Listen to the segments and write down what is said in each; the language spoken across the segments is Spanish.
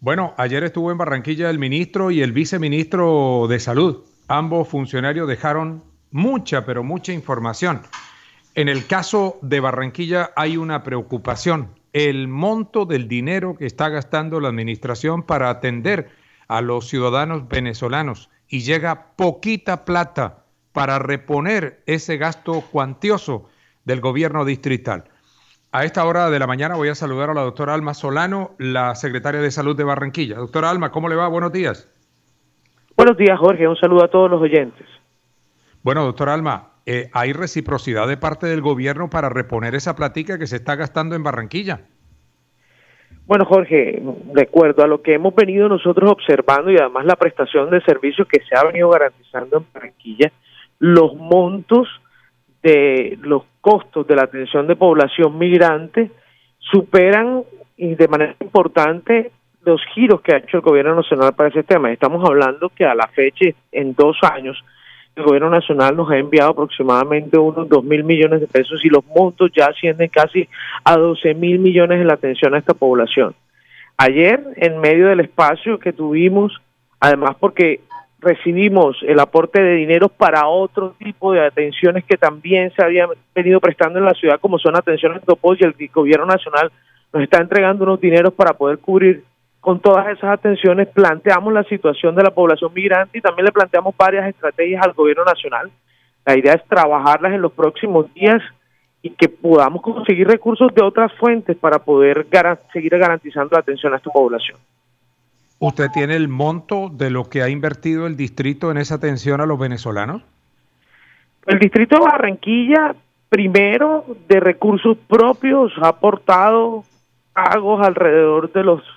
Bueno, ayer estuvo en Barranquilla el ministro y el viceministro de Salud. Ambos funcionarios dejaron mucha, pero mucha información. En el caso de Barranquilla hay una preocupación. El monto del dinero que está gastando la administración para atender a los ciudadanos venezolanos y llega poquita plata para reponer ese gasto cuantioso del gobierno distrital. A esta hora de la mañana voy a saludar a la doctora Alma Solano, la secretaria de Salud de Barranquilla. Doctora Alma, ¿cómo le va? Buenos días. Buenos días, Jorge. Un saludo a todos los oyentes. Bueno, doctora Alma, ¿hay reciprocidad de parte del gobierno para reponer esa platica que se está gastando en Barranquilla? Bueno, Jorge, de acuerdo a lo que hemos venido nosotros observando y además la prestación de servicios que se ha venido garantizando en Barranquilla, los montos de los costos de la atención de población migrante superan y de manera importante los giros que ha hecho el gobierno nacional para ese tema. Estamos hablando que a la fecha, en 2 años, el gobierno nacional nos ha enviado aproximadamente unos 2.000 millones de pesos y los montos ya ascienden casi a 12.000 millones en la atención a esta población. Ayer, en medio del espacio que tuvimos, además porque recibimos el aporte de dinero para otro tipo de atenciones que también se habían venido prestando en la ciudad, como son atenciones topos, y el gobierno nacional nos está entregando unos dineros para poder cubrir con todas esas atenciones. Planteamos la situación de la población migrante y también le planteamos varias estrategias al gobierno nacional. La idea es trabajarlas en los próximos días y que podamos conseguir recursos de otras fuentes para poder seguir garantizando la atención a esta población. ¿Usted tiene el monto de lo que ha invertido el distrito en esa atención a los venezolanos? El distrito de Barranquilla, primero, de recursos propios, ha aportado pagos alrededor de los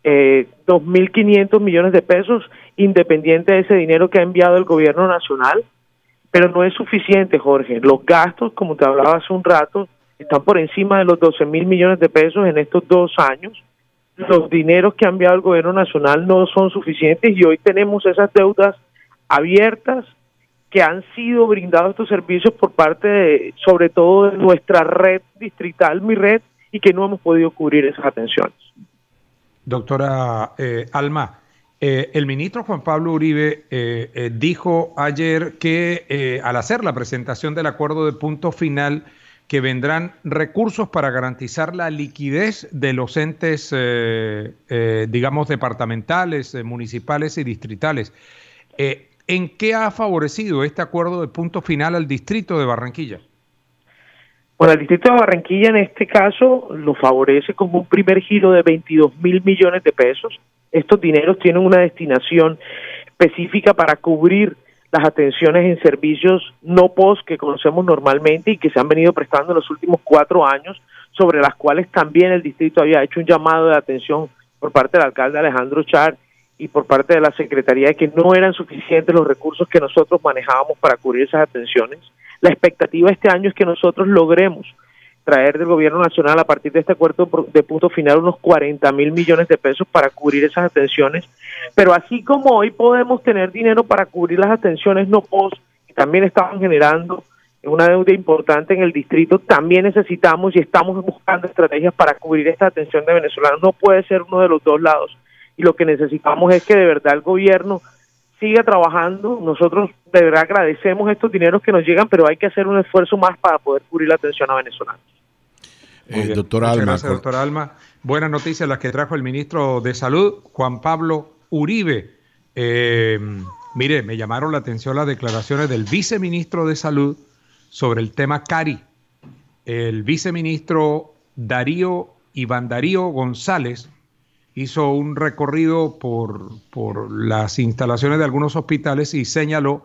2.500 millones de pesos, independiente de ese dinero que ha enviado el gobierno nacional, pero no es suficiente, Jorge. Los gastos, como te hablaba hace un rato, están por encima de los 12.000 millones de pesos en estos 2 años. Los dineros que ha enviado el gobierno nacional no son suficientes y hoy tenemos esas deudas abiertas que han sido brindados estos servicios por parte de, sobre todo, de nuestra red distrital, mi red, y que no hemos podido cubrir esas atenciones. Doctora Alma, el ministro Juan Pablo Uribe dijo ayer que al hacer la presentación del acuerdo de punto final, que vendrán recursos para garantizar la liquidez de los entes, digamos, departamentales, municipales y distritales. ¿En qué ha favorecido este acuerdo de punto final al distrito de Barranquilla? Bueno, el distrito de Barranquilla en este caso lo favorece como un primer giro de 22.000 millones de pesos. Estos dineros tienen una destinación específica para cubrir las atenciones en servicios no POS que conocemos normalmente y que se han venido prestando en los últimos 4 años, sobre las cuales también el distrito había hecho un llamado de atención por parte del alcalde Alejandro Char y por parte de la Secretaría, de que no eran suficientes los recursos que nosotros manejábamos para cubrir esas atenciones. La expectativa este año es que nosotros logremos traer del gobierno nacional a partir de este acuerdo de punto final unos 40.000 millones de pesos para cubrir esas atenciones, pero así como hoy podemos tener dinero para cubrir las atenciones no POS, que también estaban generando una deuda importante en el distrito, también necesitamos y estamos buscando estrategias para cubrir esta atención de venezolanos. No puede ser uno de los dos lados, y lo que necesitamos es que de verdad el gobierno siga trabajando. Nosotros de verdad agradecemos estos dineros que nos llegan, pero hay que hacer un esfuerzo más para poder cubrir la atención a venezolanos. Doctora Alma. Gracias, doctora Alma. Buenas noticias las que trajo el ministro de Salud, Juan Pablo Uribe. Mire, me llamaron la atención las declaraciones del viceministro de Salud sobre el tema Cari. El viceministro Iván Darío González hizo un recorrido por las instalaciones de algunos hospitales y señaló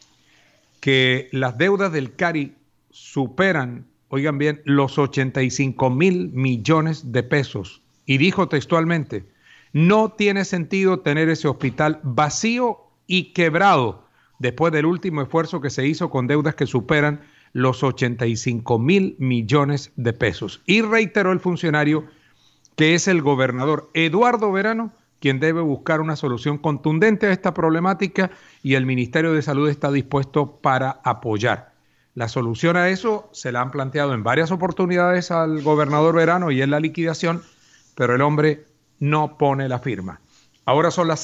que las deudas del Cari superan, oigan bien, los 85.000 millones de pesos. Y dijo textualmente, no tiene sentido tener ese hospital vacío y quebrado después del último esfuerzo que se hizo con deudas que superan los 85.000 millones de pesos. Y reiteró el funcionario que es el gobernador Eduardo Verano quien debe buscar una solución contundente a esta problemática y el Ministerio de Salud está dispuesto para apoyar. La solución a eso se la han planteado en varias oportunidades al gobernador Verano y es la liquidación, pero el hombre no pone la firma. Ahora son las